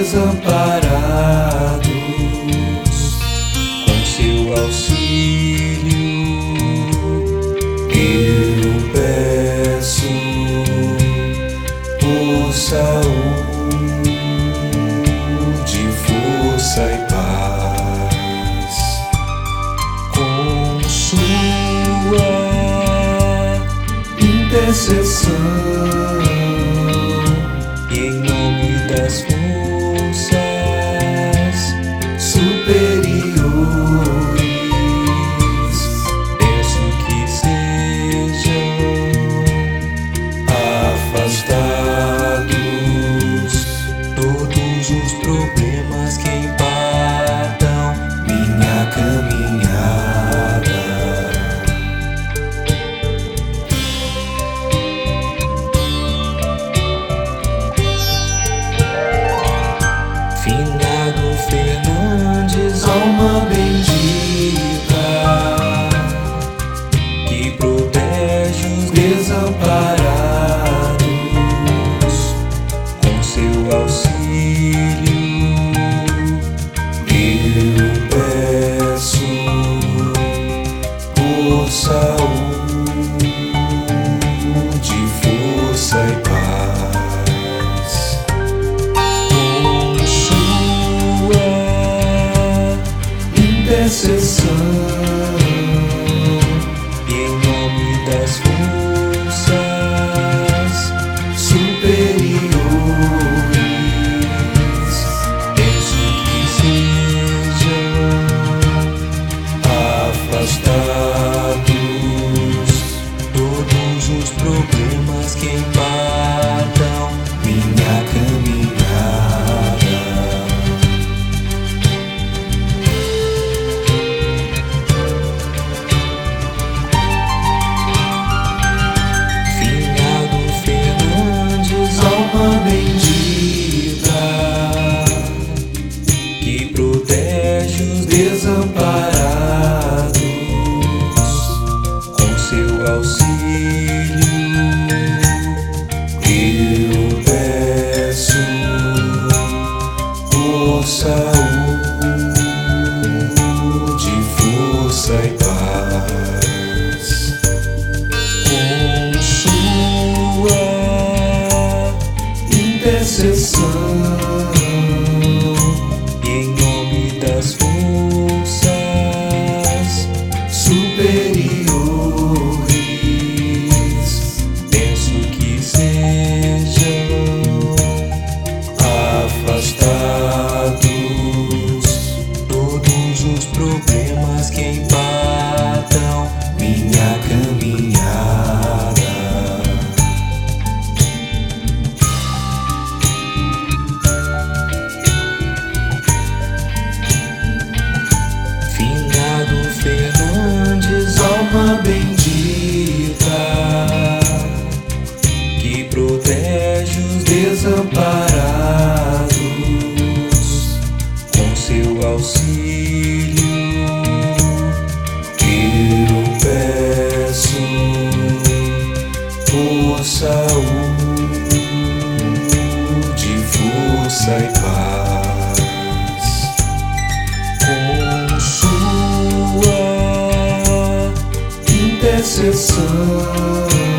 desamparados, com seu auxílio eu peço por saúde, força e paz. Com sua intercessão e em nome das forças superiores, peço que sejam afastados todos os problemas que impactam minha caminhada. Finado Fernandes, alma bendita, que protege os desamparados, com seu auxílio eu peço por saúde, força e paz. Intercessão e em nome das forças superiores, peço que sejam afastados todos os problemas que impactam minha caminhada. Alma bendita, que protege os desamparados, com seu auxílio eu peço por saúde, força e paz. Com sua intercessão e em nome das forças superiores, peço que sejam afastados todos os problemas que impactam minha caminhada. Fernandes, alma bendita, que protege os desamparados, com seu auxílio eu peço por saúde, força e paz. Com sua intercessão